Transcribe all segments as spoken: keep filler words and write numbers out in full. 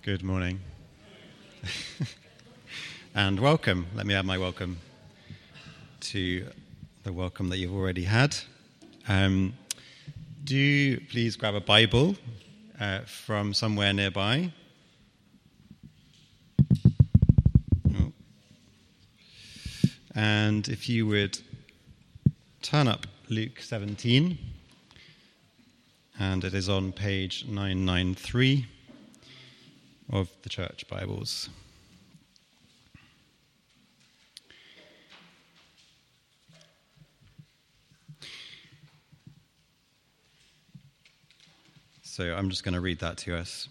Good morning. And welcome. Let me add my welcome to the welcome that you've already had. Um, do please grab a Bible uh, from somewhere nearby. Oh. And if you would turn up Luke seventeen, and it is on page nine ninety-three of the Church Bibles. So I'm just going to read that to us.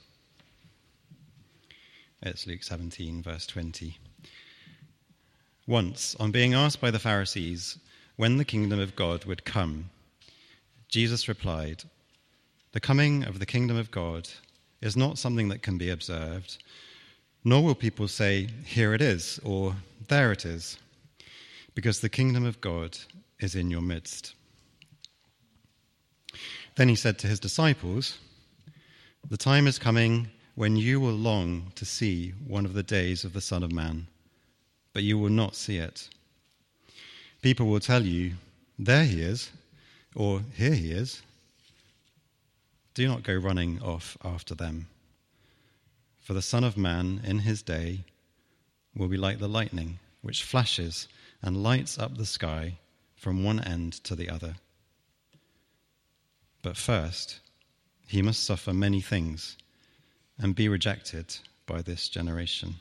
It's Luke seventeen, verse twenty. Once, on being asked by the Pharisees when the kingdom of God would come, Jesus replied, "The coming of the kingdom of God is not something that can be observed, nor will people say, 'Here it is,' or 'There it is,' because the kingdom of God is in your midst." Then he said to his disciples, "The time is coming when you will long to see one of the days of the Son of Man, but you will not see it. People will tell you, 'There he is,' or 'Here he is.' Do not go running off after them. For the Son of Man in his day will be like the lightning, which flashes and lights up the sky from one end to the other. But first, he must suffer many things and be rejected by this generation."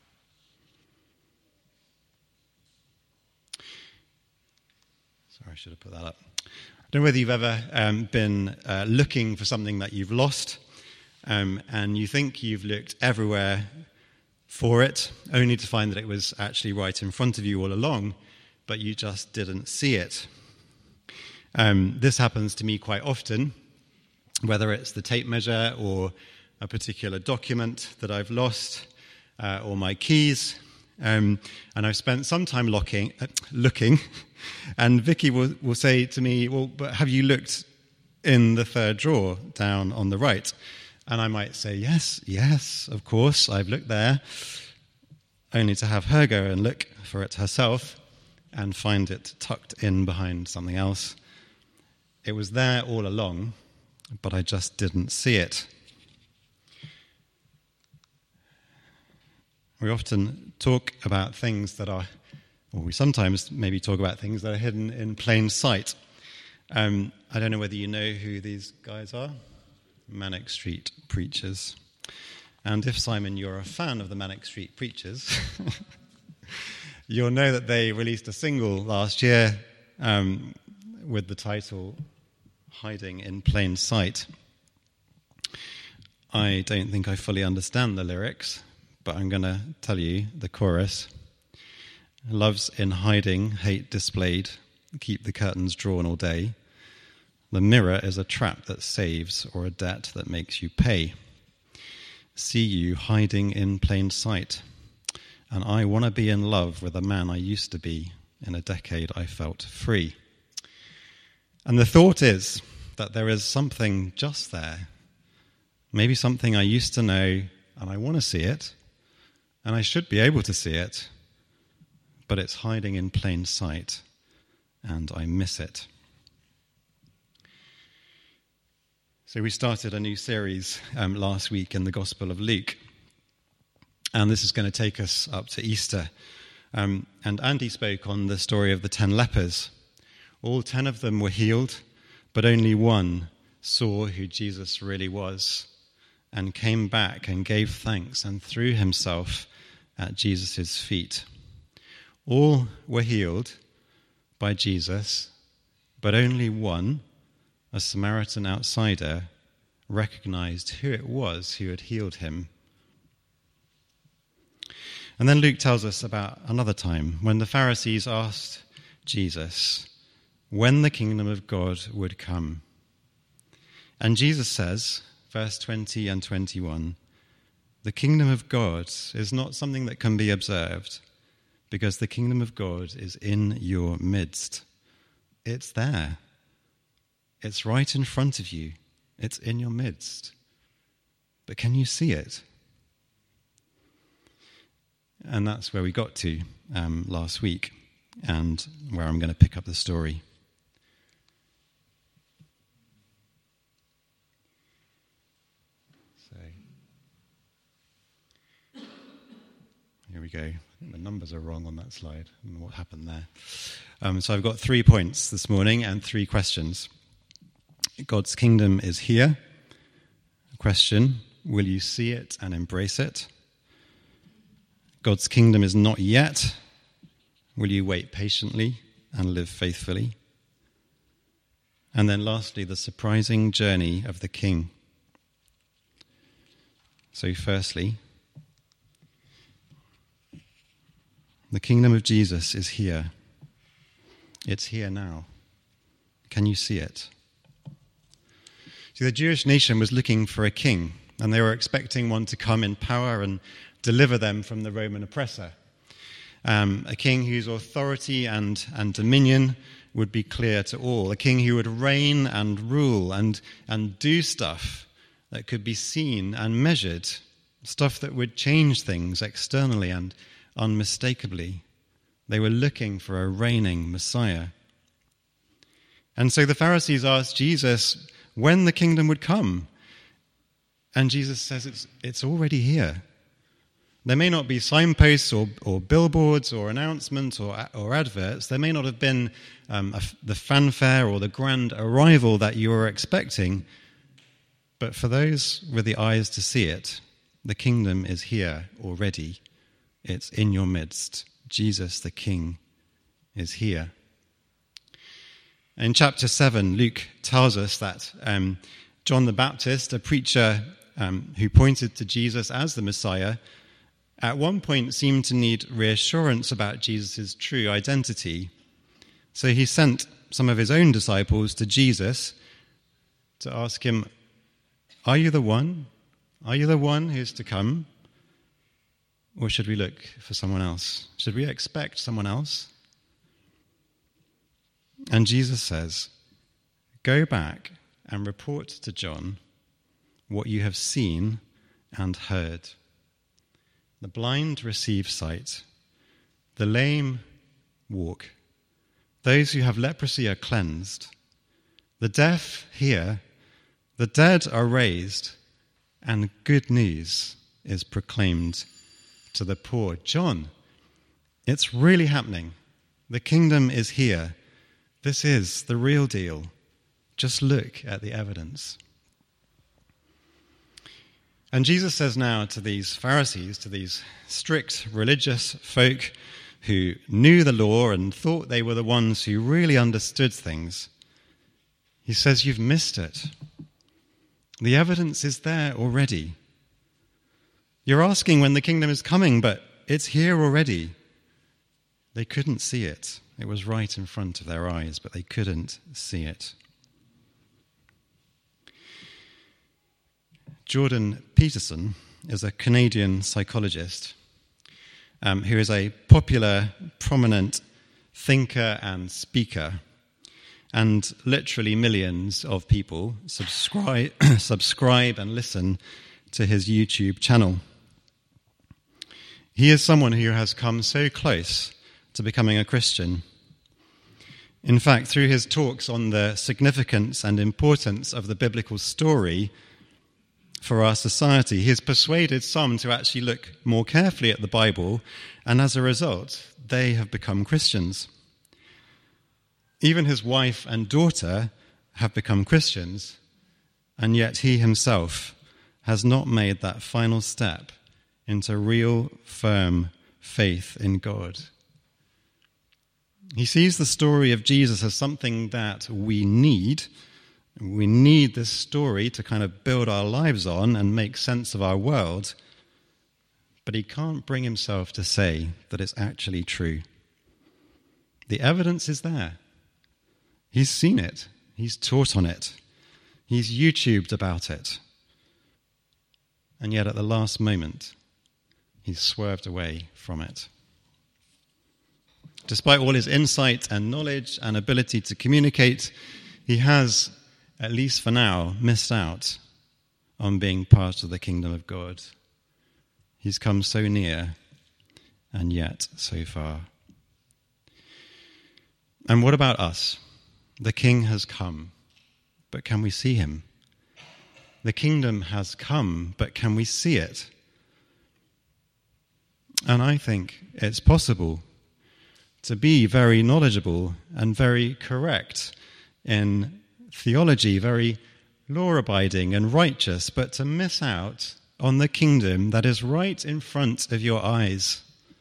Sorry, I should have put that up. I don't know whether you've ever um, been uh, looking for something that you've lost, um, and you think you've looked everywhere for it, only to find that it was actually right in front of you all along, but you just didn't see it. Um, this happens to me quite often, whether it's the tape measure or a particular document that I've lost, uh, or my keys. Um, and I've spent some time looking, uh, looking and Vicky will, will say to me, "Well, but have you looked in the third drawer down on the right?" And I might say, yes, yes, of course, I've looked there, only to have her go and look for it herself and find it tucked in behind something else. It was there all along, but I just didn't see it. We often talk about things that are, or we sometimes maybe talk about things that are hidden in plain sight. Um, I don't know whether you know who these guys are. Manic Street Preachers. And if, Simon, you're a fan of the Manic Street Preachers, you'll know that they released a single last year um, with the title "Hiding in Plain Sight." I don't think I fully understand the lyrics, but I'm going to tell you the chorus. "Love's in hiding, hate displayed, keep the curtains drawn all day. The mirror is a trap that saves or a debt that makes you pay. See you hiding in plain sight. And I want to be in love with a man I used to be. In a decade I felt free." And the thought is that there is something just there, maybe something I used to know, and I want to see it, and I should be able to see it, but it's hiding in plain sight, and I miss it. So we started a new series um, last week in the Gospel of Luke, and this is going to take us up to Easter. Um, and Andy spoke on the story of the ten lepers. All ten of them were healed, but only one saw who Jesus really was and came back and gave thanks and threw himself at Jesus' feet. All were healed by Jesus, but only one, a Samaritan outsider, recognized who it was who had healed him. And then Luke tells us about another time when the Pharisees asked Jesus when the kingdom of God would come. And Jesus says, verse twenty and twenty-one, "The kingdom of God is not something that can be observed, because the kingdom of God is in your midst." It's there. It's right in front of you. It's in your midst. But can you see it? And that's where we got to um, last week, and where I'm going to pick up the story. So, here we go. I think the numbers are wrong on that slide. I don't know what happened there. Um, so I've got three points this morning and three questions. God's kingdom is here. Question, will you see it and embrace it? God's kingdom is not yet. Will you wait patiently and live faithfully? And then lastly, the surprising journey of the King. So firstly, the kingdom of Jesus is here. It's here now. Can you see it? See, the Jewish nation was looking for a king, and they were expecting one to come in power and deliver them from the Roman oppressor. Um, a king whose authority and, and dominion would be clear to all. A king who would reign and rule and, and do stuff that could be seen and measured, stuff that would change things externally and unmistakably. They were looking for a reigning Messiah. And so the Pharisees asked Jesus when the kingdom would come. And Jesus says it's, it's already here. There may not be signposts or, or billboards or announcements or, or adverts. There may not have been um, a, the fanfare or the grand arrival that you were expecting. But for those with the eyes to see it, the kingdom is here already. It's in your midst. Jesus the King is here. In chapter seven, Luke tells us that um, John the Baptist, a preacher um, who pointed to Jesus as the Messiah, at one point seemed to need reassurance about Jesus' true identity. So he sent some of his own disciples to Jesus to ask him, are you the one? Are you the one who's to come? Or should we look for someone else? Should we expect someone else? And Jesus says, go back and report to John what you have seen and heard. The blind receive sight, the lame walk, those who have leprosy are cleansed, the deaf hear, the dead are raised, and good news is proclaimed to the poor. John, it's really happening. The kingdom is here. This is the real deal. Just look at the evidence. And Jesus says now to these Pharisees, to these strict religious folk who knew the law and thought they were the ones who really understood things, he says, you've missed it. The evidence is there already. You're asking when the kingdom is coming, but it's here already. They couldn't see it. It was right in front of their eyes, but they couldn't see it. Jordan Peterson is a Canadian psychologist um, who is a popular, prominent thinker and speaker. And literally millions of people subscribe, subscribe and listen to his YouTube channel. He is someone who has come so close to becoming a Christian. In fact, through his talks on the significance and importance of the biblical story for our society, he has persuaded some to actually look more carefully at the Bible, and as a result, they have become Christians. Even his wife and daughter have become Christians, and yet he himself has not made that final step into real, firm faith in God. He sees the story of Jesus as something that we need. We need this story to kind of build our lives on and make sense of our world. But he can't bring himself to say that it's actually true. The evidence is there. He's seen it. He's taught on it. He's YouTubed about it. And yet at the last moment, he's swerved away from it. Despite all his insight and knowledge and ability to communicate, he has, at least for now, missed out on being part of the kingdom of God. He's come so near, and yet so far. And what about us? The King has come, but can we see him? The kingdom has come, but can we see it? And I think it's possible to be very knowledgeable and very correct in theology, very law-abiding and righteous, but to miss out on the kingdom that is right in front of your eyes.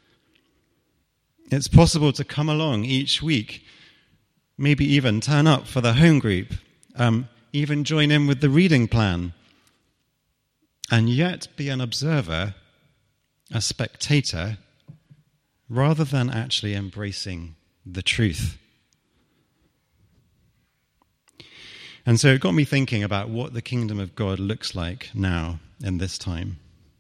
It's possible to come along each week, maybe even turn up for the home group, um, even join in with the reading plan, and yet be an observer, a spectator, rather than actually embracing the truth. And so it got me thinking about what the kingdom of God looks like now in this time,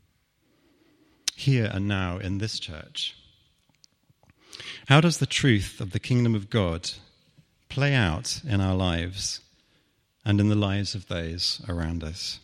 here and now in this church. How does the truth of the kingdom of God play out in our lives and in the lives of those around us?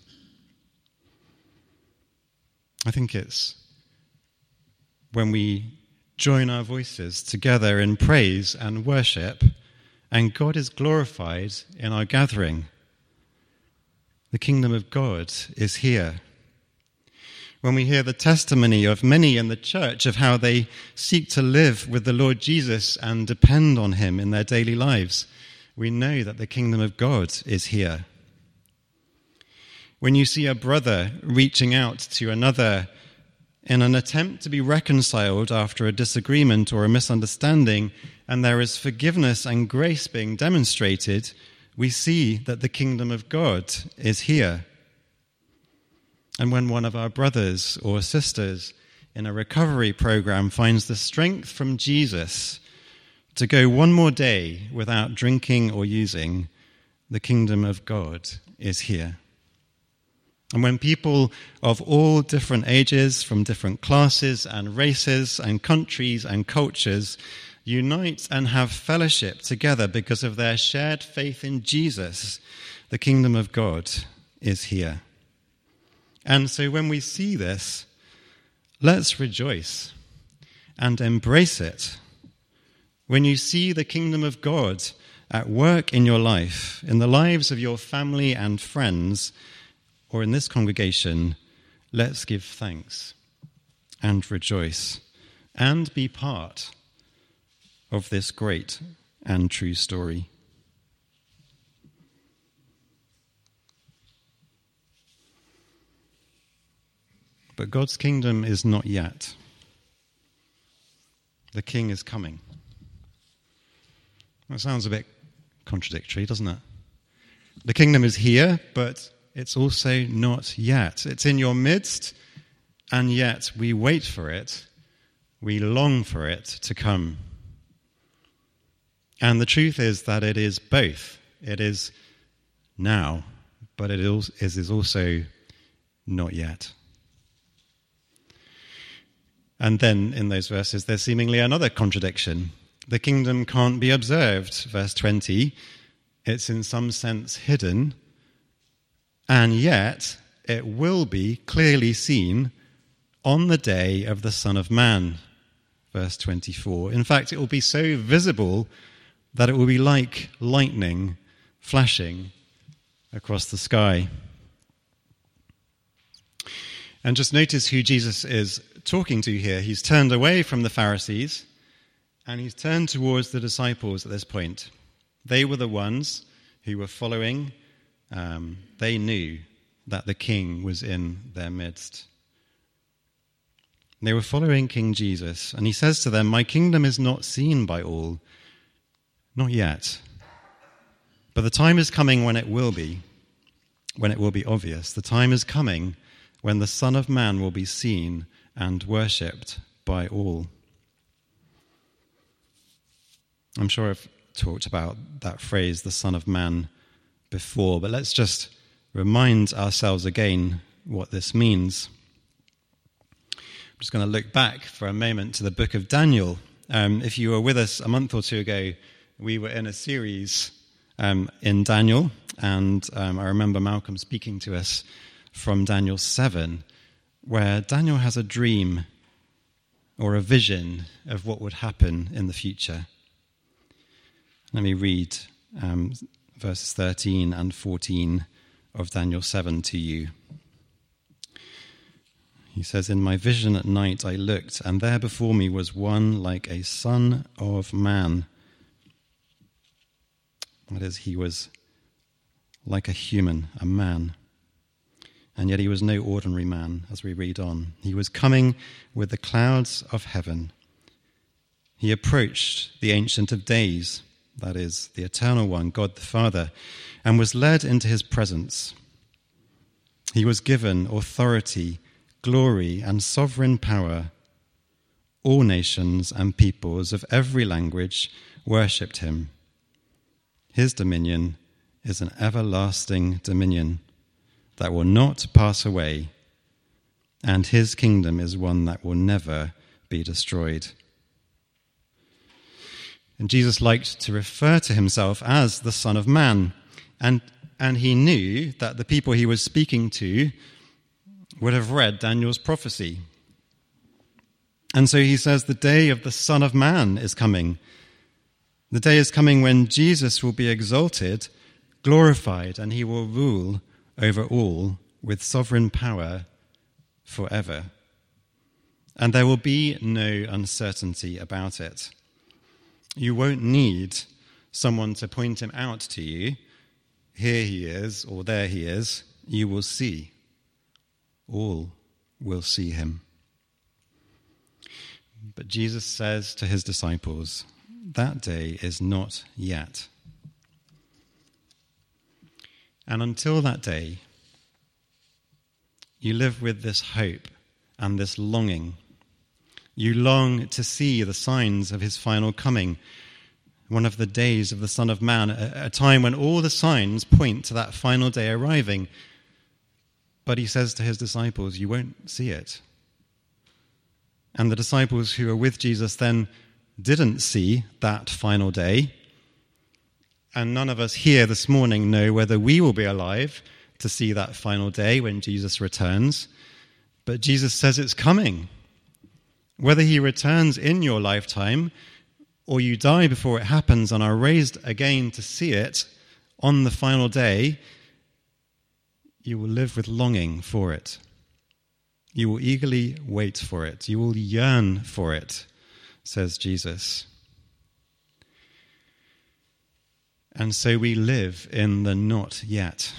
I think it's when we join our voices together in praise and worship, and God is glorified in our gathering. The kingdom of God is here. When we hear the testimony of many in the church of how they seek to live with the Lord Jesus and depend on him in their daily lives, we know that the kingdom of God is here. When you see a brother reaching out to another in an attempt to be reconciled after a disagreement or a misunderstanding, and there is forgiveness and grace being demonstrated, we see that the kingdom of God is here. And when one of our brothers or sisters in a recovery program finds the strength from Jesus to go one more day without drinking or using, the kingdom of God is here. And when people of all different ages, from different classes and races and countries and cultures, unite and have fellowship together because of their shared faith in Jesus, the kingdom of God is here. And so when we see this, let's rejoice and embrace it. When you see the kingdom of God at work in your life, in the lives of your family and friends, or in this congregation, let's give thanks and rejoice and be part of this great and true story. But God's kingdom is not yet. The king is coming. That sounds a bit contradictory, doesn't it? The kingdom is here, but it's also not yet. It's in your midst, and yet we wait for it. We long for it to come. And the truth is that it is both. It is now, but it is also not yet. And then in those verses, there's seemingly another contradiction. The kingdom can't be observed, verse twenty. It's in some sense hidden, and yet it will be clearly seen on the day of the Son of Man, verse twenty-four. In fact, it will be so visible that it will be like lightning flashing across the sky. And just notice who Jesus is talking to here. He's turned away from the Pharisees, and he's turned towards the disciples at this point. They were the ones who were following. Um, they knew that the king was in their midst. They were following King Jesus, and he says to them, "My kingdom is not seen by all, not yet. But the time is coming when it will be, when it will be obvious. The time is coming when the Son of Man will be seen and worshipped by all." I'm sure I've talked about that phrase, the Son of Man, before, but let's just remind ourselves again what this means. I'm just going to look back for a moment to the book of Daniel. Um, if you were with us a month or two ago, we were in a series um, in Daniel, and um, I remember Malcolm speaking to us from Daniel seven, where Daniel has a dream or a vision of what would happen in the future. Let me read um, verses thirteen and fourteen of Daniel seven to you. He says, "In my vision at night I looked, and there before me was one like a son of man." That is, he was like a human, a man. And yet he was no ordinary man, as we read on. He was coming with the clouds of heaven. He approached the Ancient of Days, that is, the Eternal One, God the Father, and was led into his presence. He was given authority, glory, and sovereign power. All nations and peoples of every language worshipped him. His dominion is an everlasting dominion that will not pass away, and his kingdom is one that will never be destroyed. And Jesus liked to refer to himself as the Son of Man, and, and he knew that the people he was speaking to would have read Daniel's prophecy. And so he says, the day of the Son of Man is coming. The day is coming when Jesus will be exalted, glorified, and he will rule over all with sovereign power forever. And there will be no uncertainty about it. You won't need someone to point him out to you. Here he is, or there he is. You will see. All will see him. But Jesus says to his disciples, that day is not yet. And until that day, you live with this hope and this longing. You long to see the signs of his final coming, one of the days of the Son of Man, a, a time when all the signs point to that final day arriving. But he says to his disciples, you won't see it. And the disciples who are with Jesus then didn't see that final day. And none of us here this morning know whether we will be alive to see that final day when Jesus returns. But Jesus says it's coming. Whether he returns in your lifetime or you die before it happens and are raised again to see it on the final day, you will live with longing for it. You will eagerly wait for it. You will yearn for it, says Jesus. And so we live in the not yet.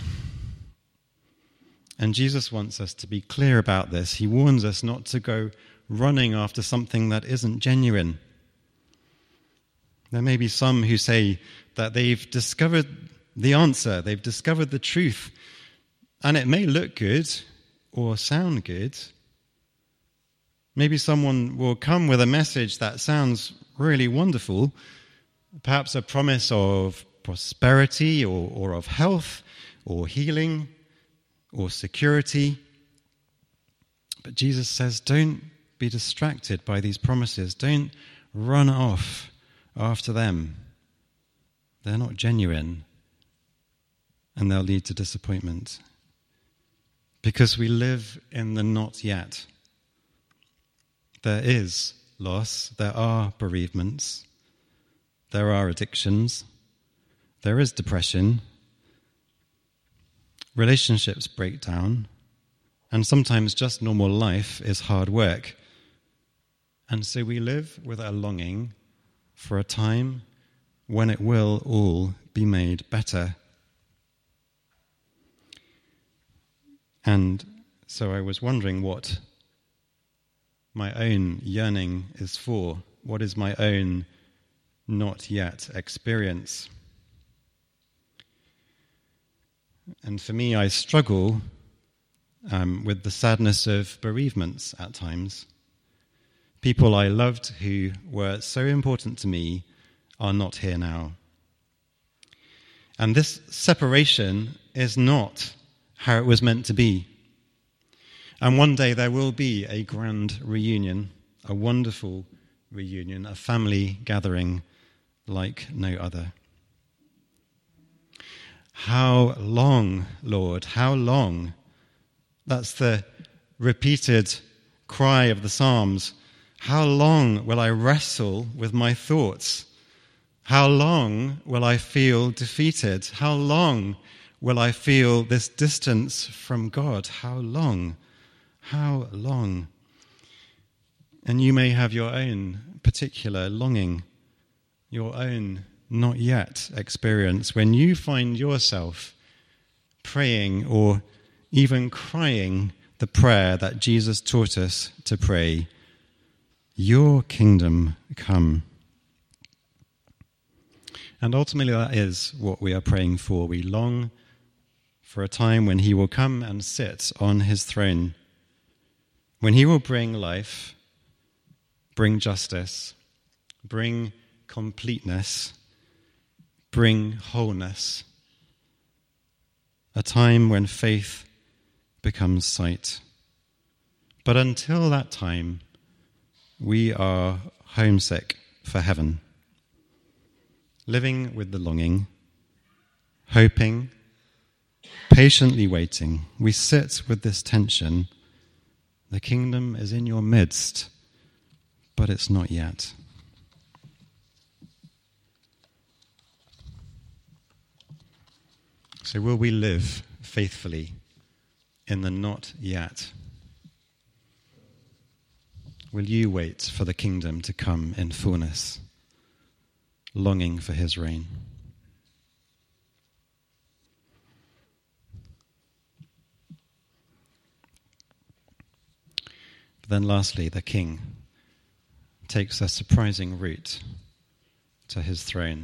And Jesus wants us to be clear about this. He warns us not to go running after something that isn't genuine. There may be some who say that they've discovered the answer, they've discovered the truth, and it may look good or sound good. Maybe someone will come with a message that sounds really wonderful, perhaps a promise of prosperity or, or of health or healing or security. But Jesus says, don't be distracted by these promises. Don't run off after them. They're not genuine, and they'll lead to disappointment. Because we live in the not yet. There is loss, there are bereavements, there are addictions, there is depression, relationships break down, and sometimes just normal life is hard work. And so we live with a longing for a time when it will all be made better. And so I was wondering what my own yearning is for. What is my own not yet experience? And for me, I struggle um, with the sadness of bereavements at times. People I loved who were so important to me are not here now. And this separation is not how it was meant to be. And one day there will be a grand reunion, a wonderful reunion, a family gathering like no other. How long, Lord, how long? That's the repeated cry of the Psalms. How long will I wrestle with my thoughts? How long will I feel defeated? How long will I feel this distance from God? How long? How long? And you may have your own particular longing, your own not yet experience when you find yourself praying or even crying the prayer that Jesus taught us to pray, "Your kingdom come." And ultimately that is what we are praying for. We long for a time when he will come and sit on his throne, when he will bring life, bring justice, bring completeness, bring wholeness, a time when faith becomes sight. But until that time, we are homesick for heaven, living with the longing, hoping, patiently waiting. We sit with this tension. The kingdom is in your midst, but it's not yet. So will we live faithfully in the not yet? Will you wait for the kingdom to come in fullness, longing for his reign? But then lastly, the king takes a surprising route to his throne.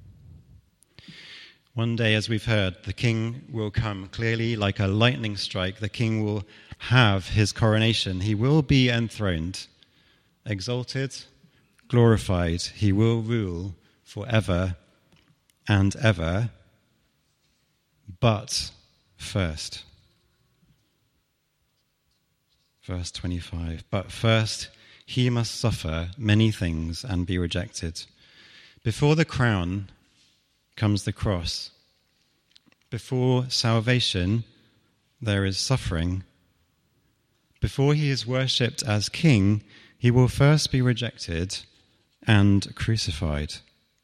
One day, as we've heard, the king will come clearly like a lightning strike. The king will have his coronation. He will be enthroned, exalted, glorified. He will rule forever and ever. But first, verse twenty-five, but first he must suffer many things and be rejected. Before the crown comes the cross. Before salvation, there is suffering. Before he is worshipped as king, he will first be rejected and crucified.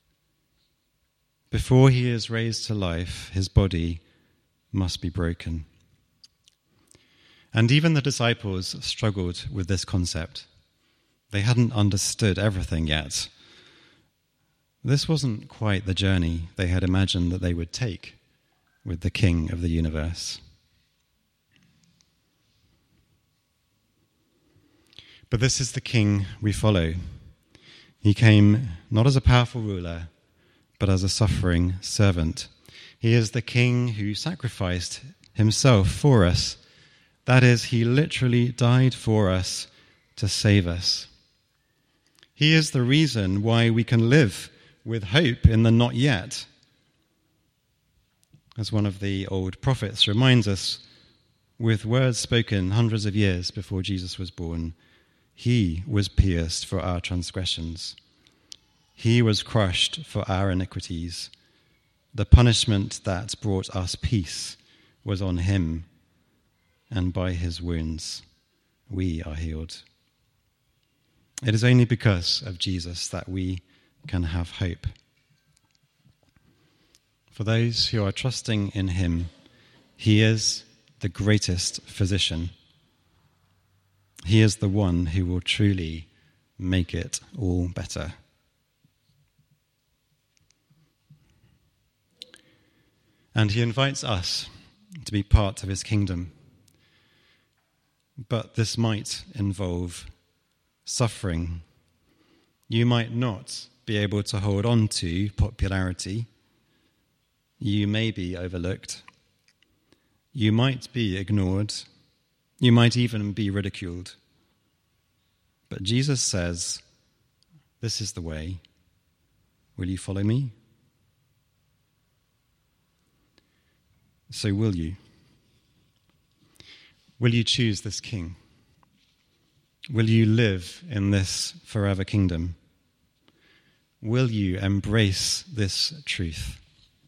Before he is raised to life, his body must be broken. And even the disciples struggled with this concept. They hadn't understood everything yet. This wasn't quite the journey they had imagined that they would take with the King of the universe. But this is the King we follow. He came not as a powerful ruler, but as a suffering servant. He is the King who sacrificed himself for us. That is, he literally died for us to save us. He is the reason why we can live with hope in the not yet. As one of the old prophets reminds us, with words spoken hundreds of years before Jesus was born, he was pierced for our transgressions. He was crushed for our iniquities. The punishment that brought us peace was on him, and by his wounds we are healed. It is only because of Jesus that we can have hope. For those who are trusting in him, he is the greatest physician. He is the one who will truly make it all better. And he invites us to be part of his kingdom. But this might involve suffering. You might not be able to hold on to popularity. You may be overlooked. You might be ignored. You might even be ridiculed. But Jesus says, this is the way. Will you follow me? So will you? Will you choose this king? Will you live in this forever kingdom? Will you embrace this truth?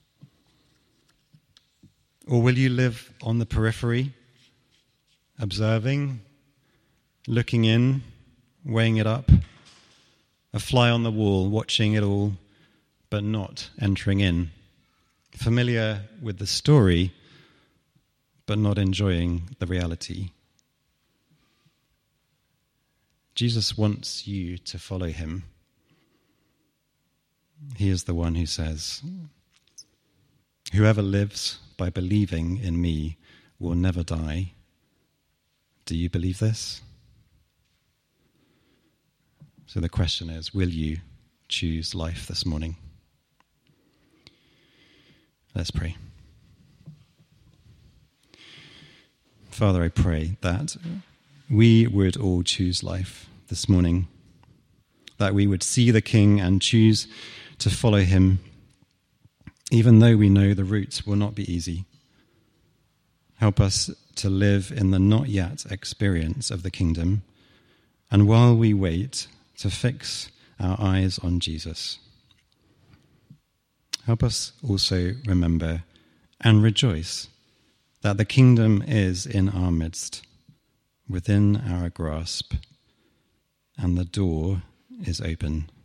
Or will you live on the periphery, observing, looking in, weighing it up, a fly on the wall, watching it all, but not entering in, familiar with the story, but not enjoying the reality. Jesus wants you to follow him. He is the one who says, "Whoever lives by believing in me will never die." Do you believe this? So the question is, will you choose life this morning? Let's pray. Father, I pray that we would all choose life this morning, that we would see the King and choose to follow him, even though we know the route will not be easy. Help us to live in the not yet experience of the kingdom, and while we wait, to fix our eyes on Jesus. Help us also remember and rejoice that the kingdom is in our midst, within our grasp, and the door is open